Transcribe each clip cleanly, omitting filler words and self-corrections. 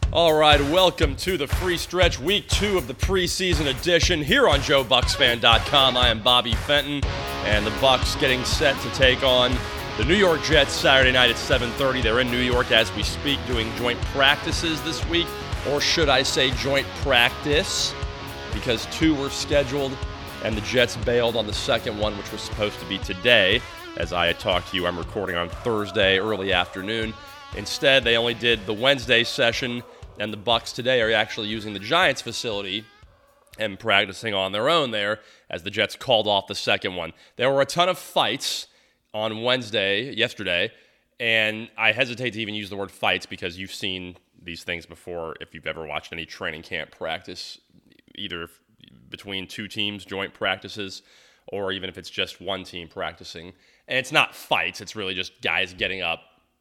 All right, welcome to the free stretch, week 2 of the preseason edition here on JoeBucksFan.com. I am Bobby Fenton, and the Bucks getting set to take on the New York Jets Saturday night at 7:30. They're in New York as we speak doing joint practices this week, or should I say joint practice, because 2 were scheduled, and the Jets bailed on the second one, which was supposed to be today. As I talked to you, I'm recording on Thursday, early afternoon. Instead, they only did the Wednesday session, and the Bucks today are actually using the Giants facility and practicing on their own there as the Jets called off the second one. There were a ton of fights on yesterday, and I hesitate to even use the word fights because you've seen these things before if you've ever watched any training camp practice, either between 2 teams, joint practices, or even if it's just one team practicing. And it's not fights, it's really just guys getting up.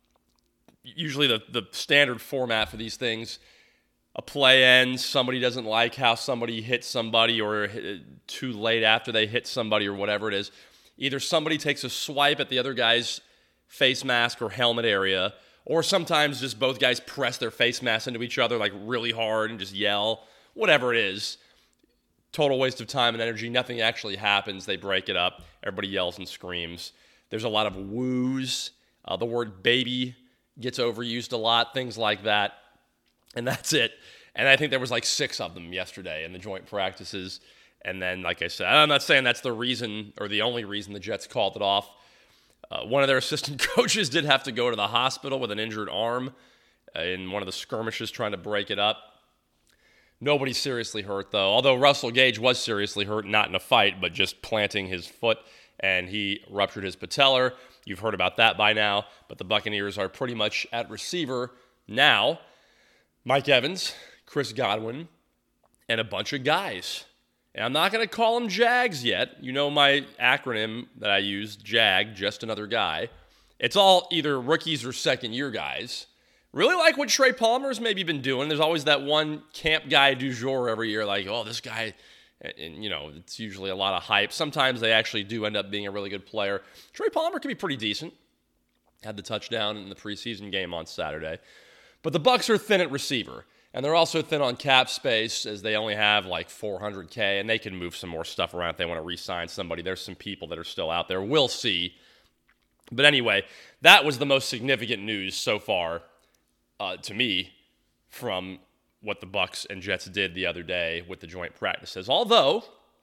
Usually the standard format for these things, a play ends, somebody doesn't like how somebody hit somebody or too late after they hit somebody or whatever it is. Either somebody takes a swipe at the other guy's face mask or helmet area, or sometimes just both guys press their face masks into each other like really hard and just yell, whatever it is. Total waste of time and energy. Nothing actually happens. They break it up. Everybody yells and screams. There's a lot of woos. The word baby gets overused a lot, things like that. And that's it. And I think there was like 6 of them yesterday in the joint practices. And then, like I said, I'm not saying that's the reason or the only reason the Jets called it off. One of their assistant coaches did have to go to the hospital with an injured arm in one of the skirmishes trying to break it up. Nobody's seriously hurt, though. Although Russell Gage was seriously hurt, not in a fight, but just planting his foot, and he ruptured his patellar. You've heard about that by now, but the Buccaneers are pretty much at receiver now. Mike Evans, Chris Godwin, and a bunch of guys. And I'm not going to call them Jags yet. You know my acronym that I use, JAG, just another guy. It's all either rookies or second-year guys. Really like what Trey Palmer's maybe been doing. There's always that one camp guy du jour every year, like, oh, this guy, and you know, it's usually a lot of hype. Sometimes they actually do end up being a really good player. Trey Palmer can be pretty decent. Had the touchdown in the preseason game on Saturday. But the Bucs are thin at receiver, and they're also thin on cap space as they only have like $400K, and they can move some more stuff around if they want to re-sign somebody. There's some people that are still out there. We'll see. But anyway, that was the most significant news so far to me from what the Bucs and Jets did the other day with the joint practices. Although,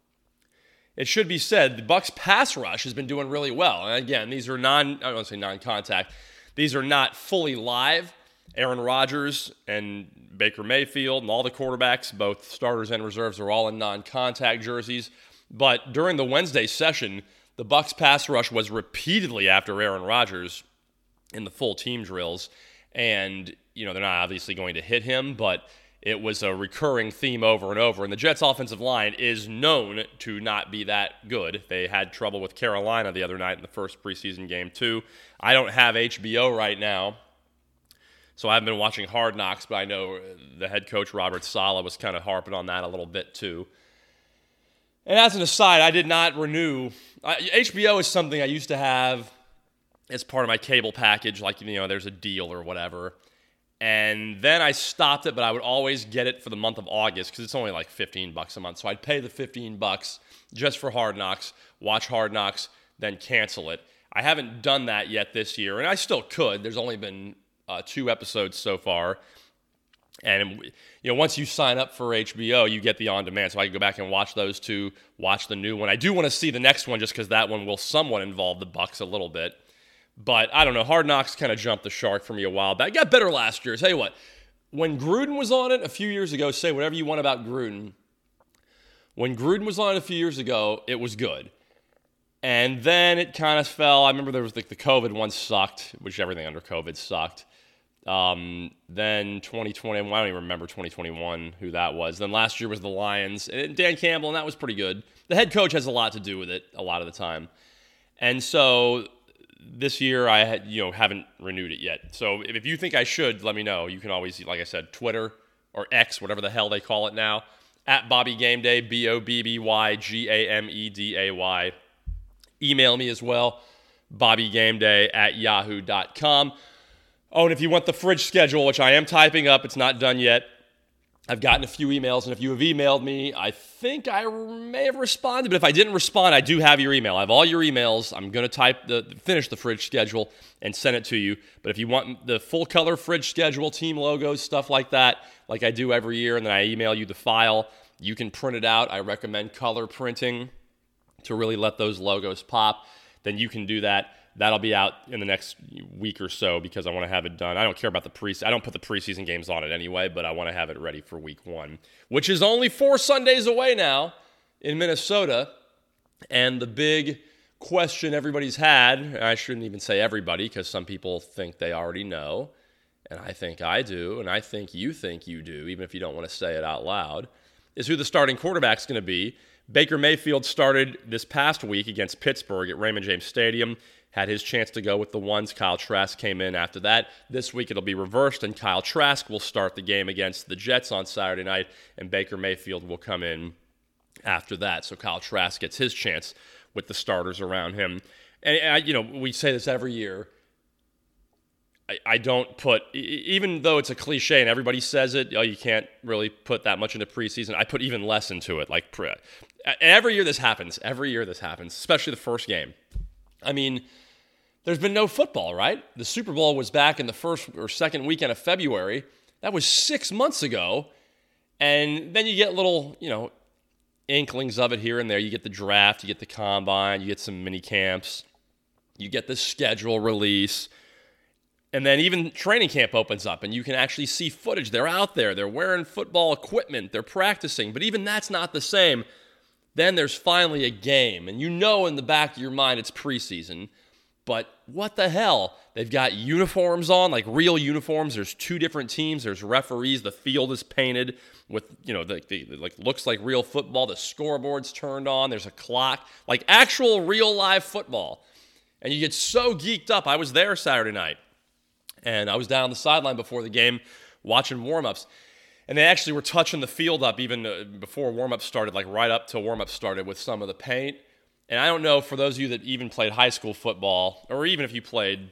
it should be said, the Bucs pass rush has been doing really well. And again, these are I don't want to say non-contact. These are not fully live. Aaron Rodgers and Baker Mayfield and all the quarterbacks, both starters and reserves, are all in non-contact jerseys. But during the Wednesday session, the Bucs pass rush was repeatedly after Aaron Rodgers in the full team drills. And, you know, they're not obviously going to hit him, but it was a recurring theme over and over. And the Jets' offensive line is known to not be that good. They had trouble with Carolina the other night in the first preseason game, too. I don't have HBO right now, so I haven't been watching Hard Knocks, but I know the head coach, Robert Saleh, was kind of harping on that a little bit, too. And as an aside, I did not renew. HBO is something I used to have as part of my cable package, like, you know, there's a deal or whatever. And then I stopped it, but I would always get it for the month of August because it's only like $15 a month. So I'd pay the $15 just for Hard Knocks, watch Hard Knocks, then cancel it. I haven't done that yet this year, and I still could. There's only been 2 episodes so far. And, you know, once you sign up for HBO, you get the on-demand. So I can go back and watch those 2, watch the new one. I do want to see the next one just because that one will somewhat involve the Bucs a little bit. But I don't know. Hard Knocks kind of jumped the shark for me a while back. It got better last year. Tell you what, when Gruden was on it a few years ago, say whatever you want about Gruden. When Gruden was on it a few years ago, it was good. And then it kind of fell. I remember there was like the COVID one sucked, which everything under COVID sucked. Then 2020, I don't even remember 2021 who that was. Then last year was the Lions and Dan Campbell, and that was pretty good. The head coach has a lot to do with it a lot of the time. And so this year I haven't renewed it yet. So if you think I should, let me know. You can always, like I said, Twitter or X, whatever the hell they call it now, at Bobby Gameday, BOBBYGAMEDAY. Email me as well, BobbyGameday@yahoo.com. Oh, and if you want the fridge schedule, which I am typing up, it's not done yet. I've gotten a few emails, and if you have emailed me, I think I may have responded, but if I didn't respond, I do have your email. I have all your emails. I'm going to finish the fridge schedule and send it to you. But if you want the full color fridge schedule, team logos, stuff like that, like I do every year, and then I email you the file, you can print it out. I recommend color printing to really let those logos pop. Then you can do that. That'll be out in the next week or so because I want to have it done. I don't care about I don't put the preseason games on it anyway, but I want to have it ready for week 1, which is only 4 Sundays away now in Minnesota. And the big question everybody's had, and I shouldn't even say everybody because some people think they already know, and I think I do, and I think you do, even if you don't want to say it out loud, is who the starting quarterback's going to be. Baker Mayfield started this past week against Pittsburgh at Raymond James Stadium. Had his chance to go with the ones. Kyle Trask came in after that. This week it'll be reversed, and Kyle Trask will start the game against the Jets on Saturday night, and Baker Mayfield will come in after that. So Kyle Trask gets his chance with the starters around him. And we say this every year. I don't put, even though it's a cliche and everybody says it, you can't really put that much into preseason. I put even less into it. Every year this happens, especially the first game. I mean, there's been no football, right? The Super Bowl was back in the first or second weekend of February. That was 6 months ago. And then you get little, inklings of it here and there. You get the draft, you get the combine, you get some mini camps, you get the schedule release. And then even training camp opens up and you can actually see footage. They're out there. They're wearing football equipment. They're practicing. But even that's not the same. Then there's finally a game. And in the back of your mind it's preseason. But what the hell? They've got uniforms on, like real uniforms. There's 2 different teams. There's referees. The field is painted with, looks like real football. The scoreboard's turned on. There's a clock. Like actual real live football. And you get so geeked up. I was there Saturday night. And I was down on the sideline before the game watching warm-ups. And they actually were touching the field up even before warm-ups started, like right up till warm-ups started with some of the paint. And I don't know, for those of you that even played high school football, or even if you played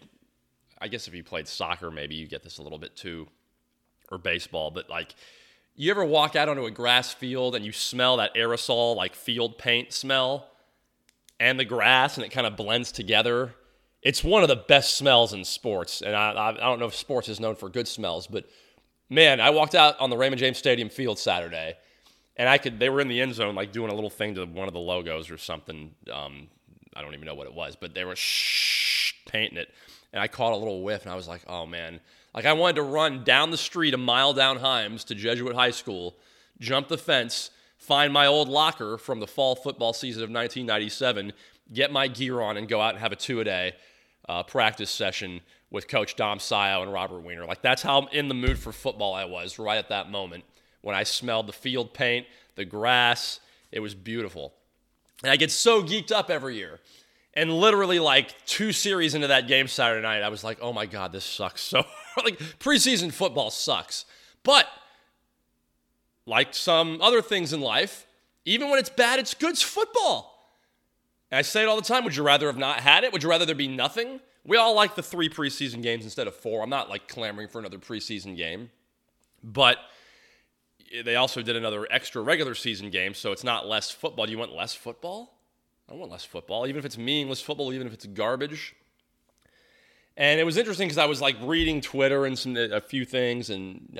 soccer, maybe you get this a little bit too, or baseball, but you ever walk out onto a grass field and you smell that aerosol, field paint smell, and the grass, and it kind of blends together? It's one of the best smells in sports, and I don't know if sports is known for good smells, but man, I walked out on the Raymond James Stadium field Saturday, and they were in the end zone, doing a little thing to one of the logos or something. I don't even know what it was, but they were painting it, and I caught a little whiff, and I was like, oh man. I wanted to run down the street a mile down Himes to Jesuit High School, jump the fence, find my old locker from the fall football season of 1997, get my gear on, and go out and have a 2-a-day practice session with Coach Dom Sayo and Robert Weiner. That's how in the mood for football I was right at that moment when I smelled the field paint, the grass. It was beautiful. And I get so geeked up every year. And literally 2 series into that game Saturday night, I was like, oh my God, this sucks so preseason football sucks. But like some other things in life, even when it's bad, it's good football. And I say it all the time. Would you rather have not had it? Would you rather there be nothing? We all like the 3 preseason games instead of 4. I'm not clamoring for another preseason game. But they also did another extra regular season game, so it's not less football. Do you want less football? I don't want less football, even if it's meaningless football, even if it's garbage. And it was interesting because I was reading Twitter and a few things, and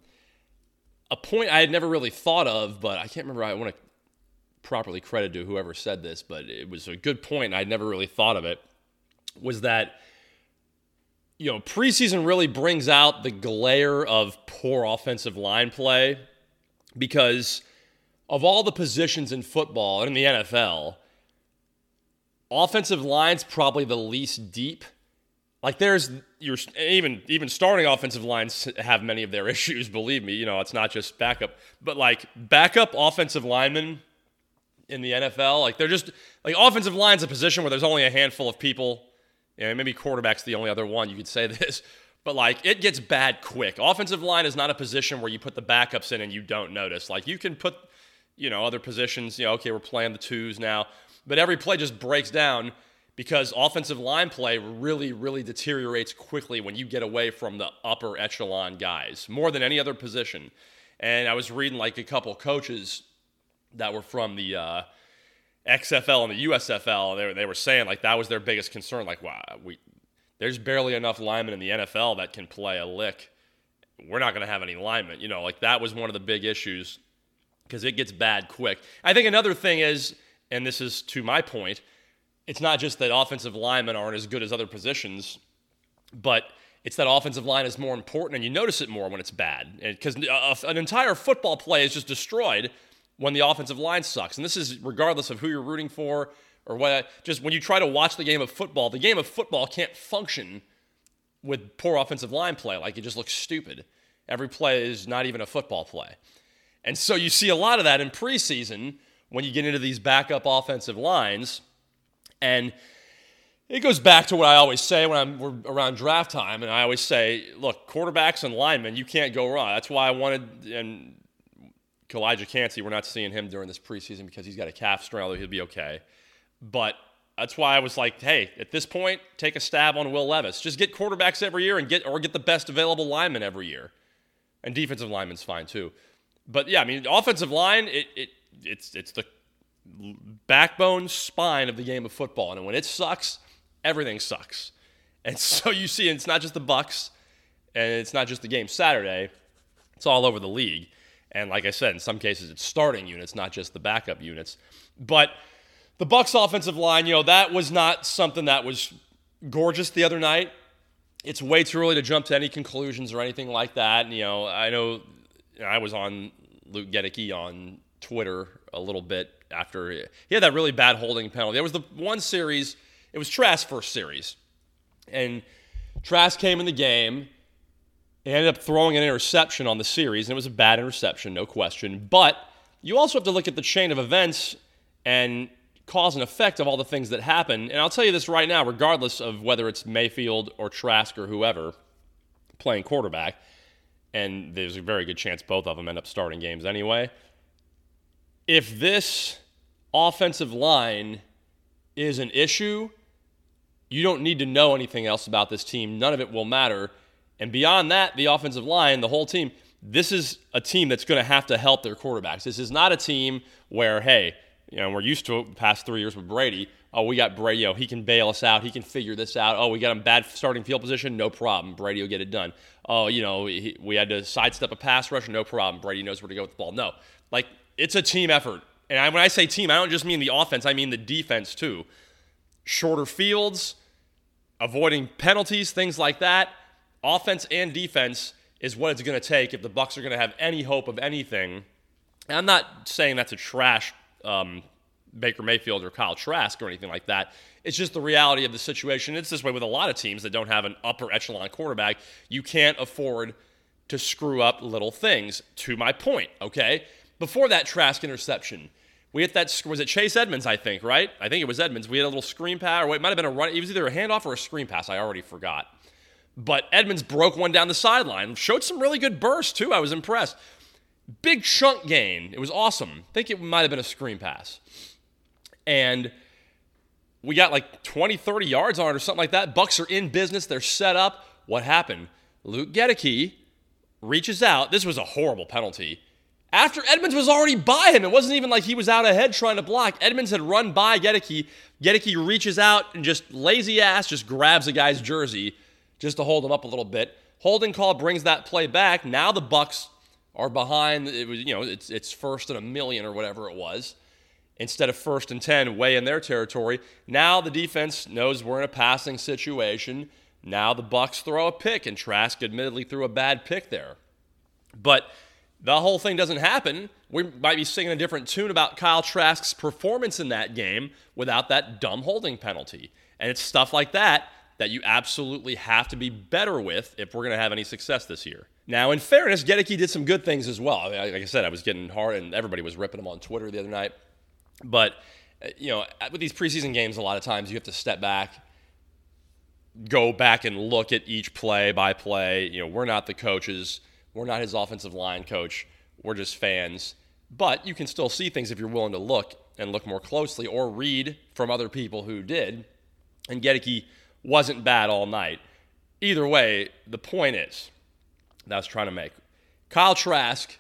a point I had never really thought of, but I can't remember. I want to properly credit to whoever said this, but it was a good point, and I'd never really thought of it, was that, preseason really brings out the glare of poor offensive line play because of all the positions in football and in the NFL, offensive line's probably the least deep. Even starting offensive lines have many of their issues, believe me. It's not just backup, but backup offensive linemen in the NFL, they're just offensive line's a position where there's only a handful of people. Maybe quarterback's the only other one you could say this, but it gets bad quick. Offensive line is not a position where you put the backups in and you don't notice. You can put, other positions. Okay, we're playing the 2s now, but every play just breaks down because offensive line play really, really deteriorates quickly when you get away from the upper echelon guys, more than any other position. And I was reading like a couple coaches that were from the XFL and the USFL, and they were saying like that was their biggest concern. Like, wow, there's barely enough linemen in the NFL that can play a lick. We're not going to have any linemen. Like that was one of the big issues because it gets bad quick. I think another thing is, and this is to my point, it's not just that offensive linemen aren't as good as other positions, but it's that offensive line is more important, and you notice it more when it's bad. Because an entire football play is just destroyed when the offensive line sucks. And this is regardless of who you're rooting for or what. Just when you try to watch the game of football can't function with poor offensive line play. Like, it just looks stupid. Every play is not even a football play. And so you see a lot of that in preseason when you get into these backup offensive lines. And it goes back to what I always say when we're around draft time, and I always say, look, quarterbacks and linemen, you can't go wrong. That's why I wanted, and Elijah Cansey, we're not seeing him during this preseason because he's got a calf strain, although he'll be okay. But that's why I was like, hey, at this point, take a stab on Will Levis. Just get quarterbacks every year and get the best available linemen every year. And defensive linemen's fine too. But yeah, I mean, offensive line, it's the backbone spine of the game of football. And when it sucks, everything sucks. And so you see, it's not just the Bucs, and it's not just the game Saturday. It's all over the league. And like I said, in some cases, it's starting units, not just the backup units. But the Bucs offensive line, that was not something that was gorgeous the other night. It's way too early to jump to any conclusions or anything like that. And, I know I was on Luke Gedeke on Twitter a little bit after he had that really bad holding penalty. There was the one series, it was Trask's first series. And Trask came in the game. He ended up throwing an interception on the series, and it was a bad interception, no question. But you also have to look at the chain of events and cause and effect of all the things that happen. And I'll tell you this right now, regardless of whether it's Mayfield or Trask or whoever playing quarterback, and there's a very good chance both of them end up starting games anyway, if this offensive line is an issue, you don't need to know anything else about this team. None of it will matter. And beyond that, the offensive line, the whole team, this is a team that's going to have to help their quarterbacks. This is not a team where, hey, we're used to it the past 3 years with Brady. Oh, we got Brady. He can bail us out. He can figure this out. Oh, we got him bad starting field position. No problem. Brady will get it done. Oh, we had to sidestep a pass rush. No problem. Brady knows where to go with the ball. No. It's a team effort. And when I say team, I don't just mean the offense. I mean the defense, too. Shorter fields, avoiding penalties, things like that. Offense and defense is what it's going to take if the Bucs are going to have any hope of anything. And I'm not saying that's a trash Baker Mayfield or Kyle Trask or anything like that. It's just the reality of the situation. It's this way with a lot of teams that don't have an upper echelon quarterback. You can't afford to screw up little things, to my point, okay? Before that Trask interception, we hit that, was it Chase Edmonds, I think, right? I think it was Edmonds. We had a little screen pass, or it might have been a run. It was either a handoff or a screen pass. I already forgot. But Edmonds broke one down the sideline. Showed some really good bursts, too. I was impressed. Big chunk gain. It was awesome. I think it might have been a screen pass. And we got like 20, 30 yards on it or something like that. Bucs are in business. They're set up. What happened? Luke Gedeke reaches out. This was a horrible penalty. After Edmonds was already by him. It wasn't even like he was out ahead trying to block. Edmonds had run by Gedeke. Gedeke reaches out and just lazy ass just grabs a guy's jersey just to hold him up a little bit. Holding call brings that play back. Now the Bucs are behind. It was, it's first and a million or whatever it was, instead of first and 10 way in their territory. Now the defense knows we're in a passing situation. Now the Bucs throw a pick, and Trask admittedly threw a bad pick there. But the whole thing doesn't happen. We might be singing a different tune about Kyle Trask's performance in that game without that dumb holding penalty. And it's stuff like that you absolutely have to be better with if we're going to have any success this year. Now, in fairness, Gedeke did some good things as well. Like I said, I was getting hard, and everybody was ripping him on Twitter the other night. But, with these preseason games, a lot of times you have to step back, go back and look at each play by play. We're not the coaches. We're not his offensive line coach. We're just fans. But you can still see things if you're willing to look and look more closely or read from other people who did. and Gedeke wasn't bad all night. Either way, the point is that I was trying to make. Kyle Trask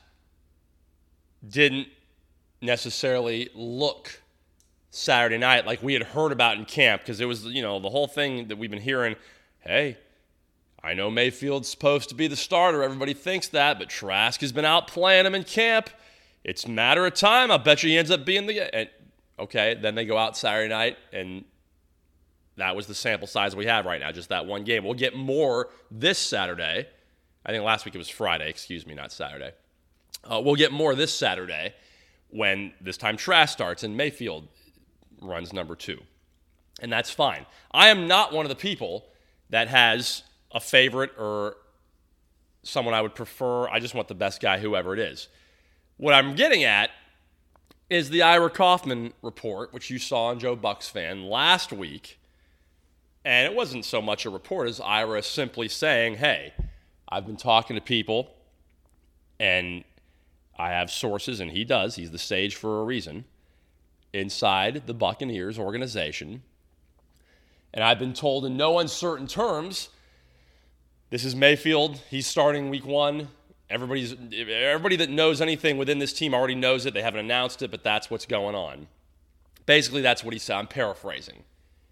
didn't necessarily look Saturday night like we had heard about in camp, because it was, the whole thing that we've been hearing, hey, I know Mayfield's supposed to be the starter. Everybody thinks that, but Trask has been out playing him in camp. It's a matter of time. I bet you he ends up being the... Okay, then they go out Saturday night, and that was the sample size we have right now, just that one game. We'll get more this Saturday. I think last week it was Friday, not Saturday. We'll get more this Saturday when this time Trask starts and Mayfield runs number 2. And that's fine. I am not one of the people that has a favorite or someone I would prefer. I just want the best guy, whoever it is. What I'm getting at is the Ira Kaufman report, which you saw on Joe Bucks Fan last week. And it wasn't so much a report as Ira simply saying, hey, I've been talking to people, and I have sources, and he does. He's the sage for a reason, inside the Buccaneers organization. And I've been told in no uncertain terms, this is Mayfield. He's starting week 1. Everybody that knows anything within this team already knows it. They haven't announced it, but that's what's going on. Basically, that's what he said. I'm paraphrasing.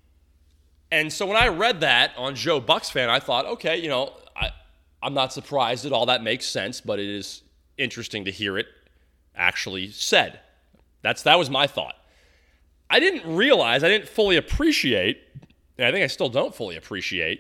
And so when I read that on Joe Bucks Fan, I thought, okay, I'm not surprised at all. That makes sense, but it is interesting to hear it actually said. That was my thought. I didn't fully appreciate, and I think I still don't fully appreciate,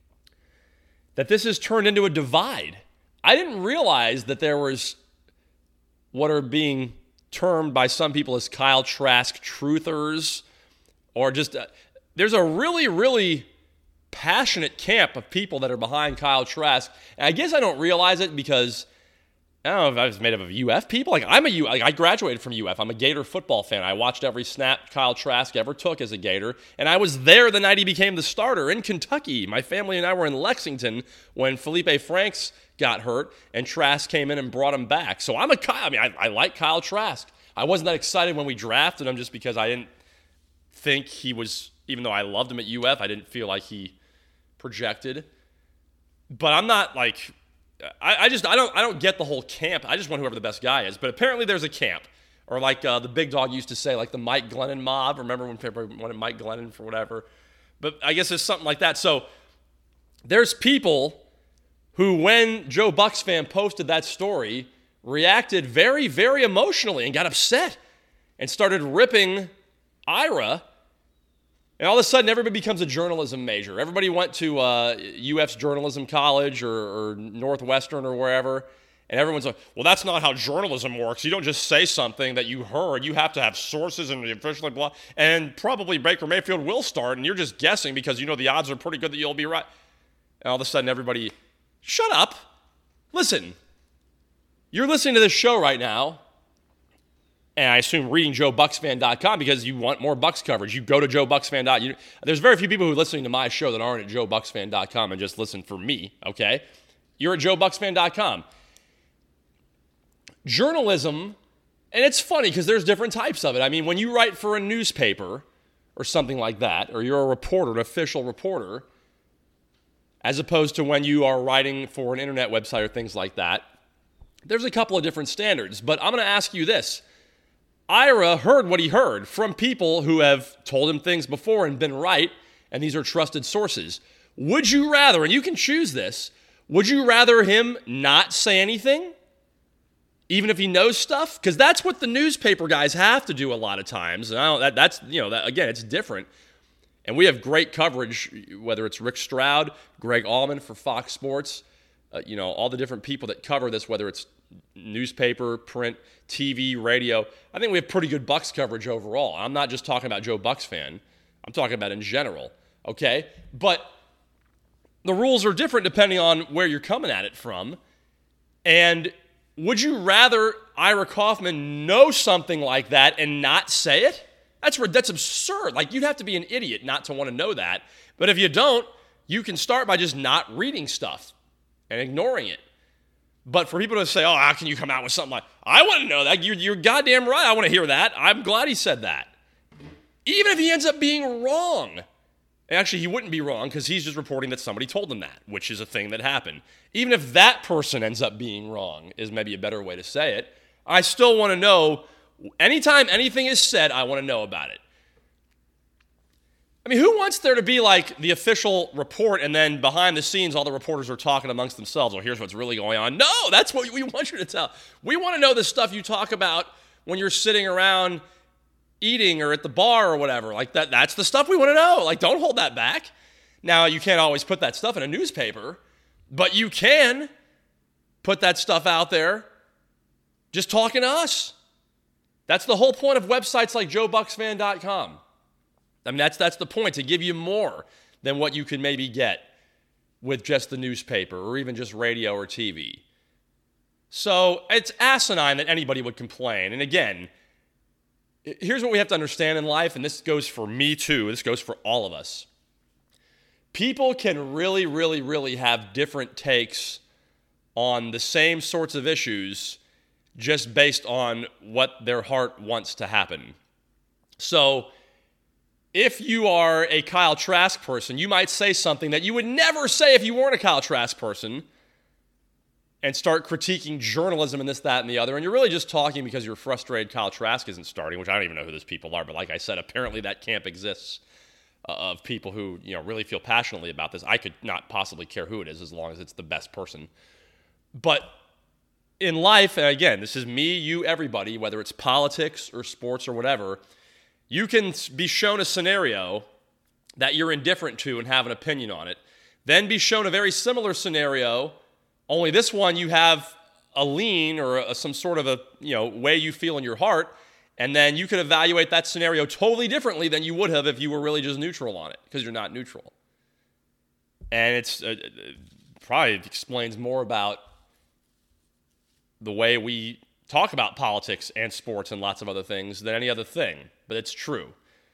that this has turned into a divide. I didn't realize that there was what are being termed by some people as Kyle Trask truthers, or just there's a really, really passionate camp of people that are behind Kyle Trask. And I guess I don't realize it because I don't know if I was made up of UF people. I graduated from UF. I'm a Gator football fan. I watched every snap Kyle Trask ever took as a Gator, and I was there the night he became the starter in Kentucky. My family and I were in Lexington when Felipe Franks got hurt, and Trask came in and brought him back. So I like Kyle Trask. I wasn't that excited when we drafted him just because I didn't think he was, even though I loved him at UF, I didn't feel like he projected. But I'm not like, I don't get the whole camp. I just want whoever the best guy is. But apparently there's a camp. Or like the big dog used to say, like the Mike Glennon mob. Remember when people wanted Mike Glennon for whatever? But I guess it's something like that. So there's people who, when Joe Bucks Fan posted that story, reacted very, very emotionally and got upset and started ripping Ira. And all of a sudden, everybody becomes a journalism major. Everybody went to UF's journalism college or Northwestern or wherever, and everyone's like, well, that's not how journalism works. You don't just say something that you heard. You have to have sources and officially blah. And probably Baker Mayfield will start, and you're just guessing because you know the odds are pretty good that you'll be right. And all of a sudden, everybody, shut up. Listen, you're listening to this show right now, and I assume reading JoeBucksFan.com because you want more Bucks coverage. You go to JoeBucksFan.com. There's very few people who are listening to my show that aren't at JoeBucksFan.com and just listen for me, okay? You're at JoeBucksFan.com. Journalism, and it's funny because there's different types of it. I mean, when you write for a newspaper or something like that, or you're a reporter, an official reporter, as opposed to when you are writing for an internet website or things like that, there's a couple of different standards. But I'm going to ask you this. Ira heard what he heard from people who have told him things before and been right, and these are trusted sources. Would you rather, and you can choose this, would you rather him not say anything, even if he knows stuff? Because that's what the newspaper guys have to do a lot of times. And again, it's different. And we have great coverage, whether it's Rick Stroud, Greg Allman for Fox Sports, all the different people that cover this, whether it's newspaper, print, TV, radio. I think we have pretty good Bucks coverage overall. I'm not just talking about Joe Bucks Fan. I'm talking about in general, okay? But the rules are different depending on where you're coming at it from. And would you rather Ira Kaufman know something like that and not say it? That's absurd. Like, you'd have to be an idiot not to want to know that. But if you don't, you can start by just not reading stuff and ignoring it. But for people to say, oh, how can you come out with something like, I want to know that. You're goddamn right. I want to hear that. I'm glad he said that. Even if he ends up being wrong, Actually, he wouldn't be wrong because he's just reporting that somebody told him that, which is a thing that happened. Even if that person ends up being wrong, is maybe a better way to say it, I still want to know, anytime anything is said, I want to know about it. I mean, who wants there to be like the official report and then behind the scenes all the reporters are talking amongst themselves, well, here's what's really going on. No, that's what we want you to tell. We want to know the stuff you talk about when you're sitting around eating or at the bar or whatever. Like that's the stuff we want to know. Like, don't hold that back. Now, you can't always put that stuff in a newspaper, but you can put that stuff out there just talking to us. That's the whole point of websites like JoeBucksFan.com. I mean, that's the point, to give you more than what you can maybe get with just the newspaper or even just radio or TV. So it's asinine that anybody would complain. And again, here's what we have to understand in life, and this goes for me too. This goes for all of us. People can really, really, really have different takes on the same sorts of issues just based on what their heart wants to happen. So if you are a Kyle Trask person, you might say something that you would never say if you weren't a Kyle Trask person and start critiquing journalism and this, that, and the other. And you're really just talking because you're frustrated Kyle Trask isn't starting, which I don't even know who those people are. But like I said, apparently that camp exists of people who really feel passionately about this. I could not possibly care who it is as long as it's the best person. But in life, and again, this is me, you, everybody, whether it's politics or sports or whatever, you can be shown a scenario that you're indifferent to and have an opinion on it, then be shown a very similar scenario, only this one you have a lean or some sort of a way you feel in your heart, and then you could evaluate that scenario totally differently than you would have if you were really just neutral on it, because you're not neutral. And it's probably explains more about the way we talk about politics and sports and lots of other things than any other thing, but it's true.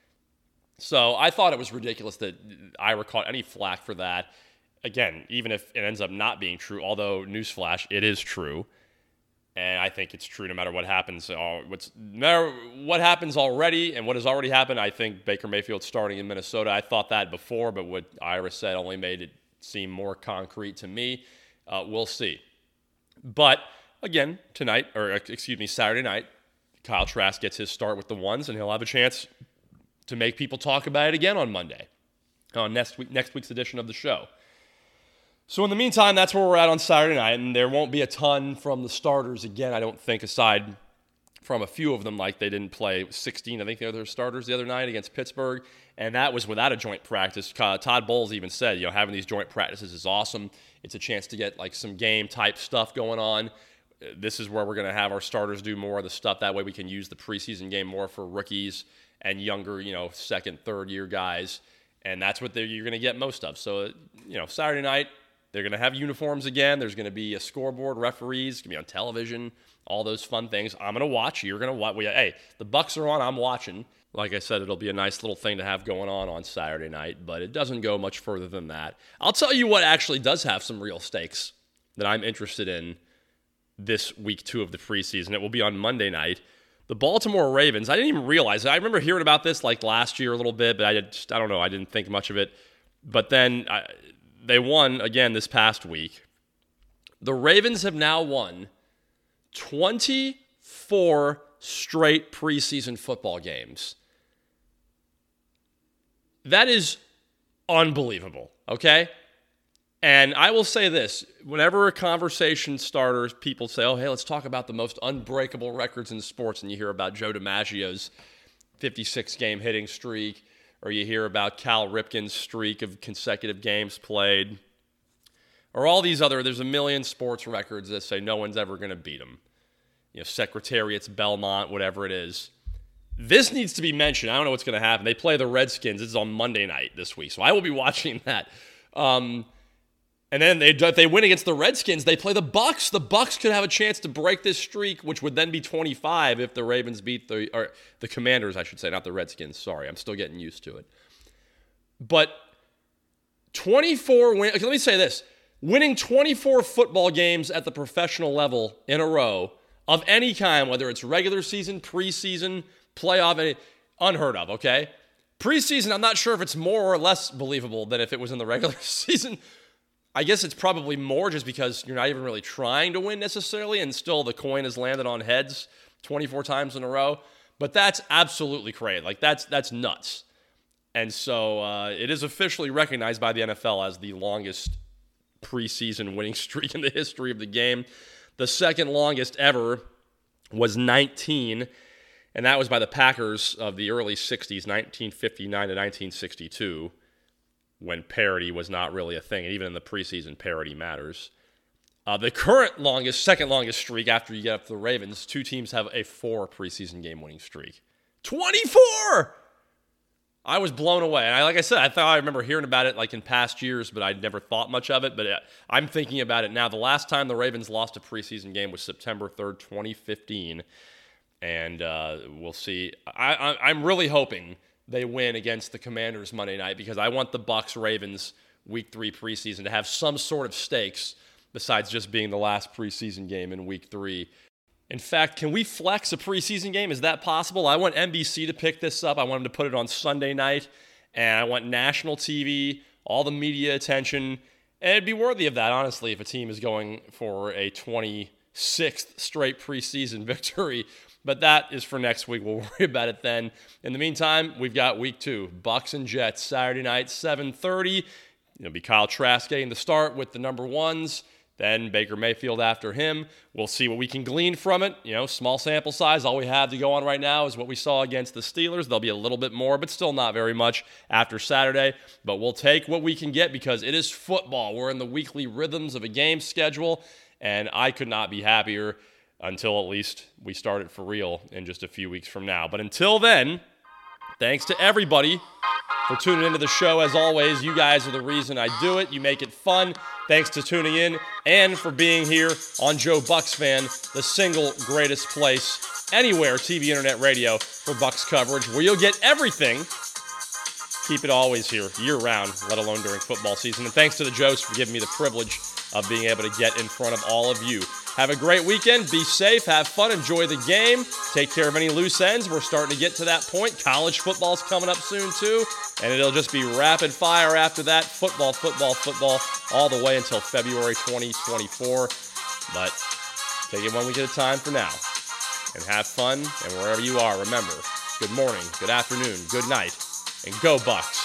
So I thought it was ridiculous that Ira caught any flack for that. Again, even if it ends up not being true, although, newsflash, it is true. And I think it's true no matter what happens. No matter what happens already and what has already happened, I think Baker Mayfield's starting in Minnesota. I thought that before, but what Ira said only made it seem more concrete to me. We'll see. But again, Saturday night, Kyle Trask gets his start with the ones, and he'll have a chance to make people talk about it again on Monday, on next week's edition of the show. So in the meantime, that's where we're at on Saturday night, and there won't be a ton from the starters again, I don't think, aside from a few of them, like they didn't play 16, I think they were their starters the other night against Pittsburgh, and that was without a joint practice. Todd Bowles even said, having these joint practices is awesome. It's a chance to get like some game-type stuff going on. This is where we're going to have our starters do more of the stuff. That way we can use the preseason game more for rookies and younger, second, third-year guys, and that's what you're going to get most of. So, Saturday night, they're going to have uniforms again. There's going to be a scoreboard, referees, it's going to be on television, all those fun things. I'm going to watch. You're going to watch. Hey, the Bucs are on. I'm watching. Like I said, it'll be a nice little thing to have going on Saturday night, but it doesn't go much further than that. I'll tell you what actually does have some real stakes that I'm interested in this week 2 of the preseason. It will be on Monday night. The Baltimore Ravens, I didn't even realize it. I remember hearing about this like last year a little bit, but I don't know. I didn't think much of it. But then they won again this past week. The Ravens have now won 24 straight preseason football games. That is unbelievable, okay? And I will say this, whenever a conversation starters, people say, oh, hey, let's talk about the most unbreakable records in sports, and you hear about Joe DiMaggio's 56-game hitting streak, or you hear about Cal Ripken's streak of consecutive games played, or all these other, there's a million sports records that say no one's ever going to beat them. Secretariat's, Belmont, whatever it is. This needs to be mentioned. I don't know what's going to happen. They play the Redskins. This is on Monday night this week, so I will be watching that. And then if they win against the Redskins, they play the Bucs. The Bucs could have a chance to break this streak, which would then be 25 if the Ravens beat the Commanders, I should say, not the Redskins. Sorry, I'm still getting used to it. But 24 wins. Let me say this. Winning 24 football games at the professional level in a row of any kind, whether it's regular season, preseason, playoff, unheard of, okay? Preseason, I'm not sure if it's more or less believable than if it was in the regular season. I guess it's probably more just because you're not even really trying to win necessarily, and still the coin has landed on heads 24 times in a row. But that's absolutely crazy. Like, that's nuts. And so it is officially recognized by the NFL as the longest preseason winning streak in the history of the game. The second longest ever was 19, and that was by the Packers of the early 60s, 1959 to 1962, when parity was not really a thing. And even in the preseason, parity matters. The current second longest streak after you get up to the Ravens, two teams have a 4 preseason game winning streak. 24! I was blown away. And like I said, I remember hearing about it like in past years, but I'd never thought much of it. But I'm thinking about it now. The last time the Ravens lost a preseason game was September 3rd, 2015. And we'll see. I'm really hoping they win against the Commanders Monday night because I want the Bucs-Ravens Week 3 preseason to have some sort of stakes besides just being the last preseason game in Week 3. In fact, can we flex a preseason game? Is that possible? I want NBC to pick this up. I want them to put it on Sunday night, and I want national TV, all the media attention, and it'd be worthy of that, honestly, if a team is going for a 26th straight preseason victory. But that is for next week. We'll worry about it then. In the meantime, we've got Week 2, Bucs and Jets, Saturday night, 7:30. It'll be Kyle Trask getting the start with the number ones. Then Baker Mayfield after him. We'll see what we can glean from it. Small sample size. All we have to go on right now is what we saw against the Steelers. There'll be a little bit more, but still not very much after Saturday. But we'll take what we can get because it is football. We're in the weekly rhythms of a game schedule, and I could not be happier until at least we start it for real in just a few weeks from now. But until then, thanks to everybody for tuning into the show. As always, you guys are the reason I do it. You make it fun. Thanks to tuning in and for being here on Joe Bucs Fan, the single greatest place anywhere, TV, internet, radio, for Bucs coverage, where you'll get everything. Keep it always here, year-round, let alone during football season. And thanks to the Joes for giving me the privilege of being able to get in front of all of you. Have a great weekend. Be safe. Have fun. Enjoy the game. Take care of any loose ends. We're starting to get to that point. College football's coming up soon, too. And it'll just be rapid fire after that. Football, all the way until February 2024. But take it one week at a time for now. And have fun. And wherever you are, remember, good morning, good afternoon, good night, and go Bucs.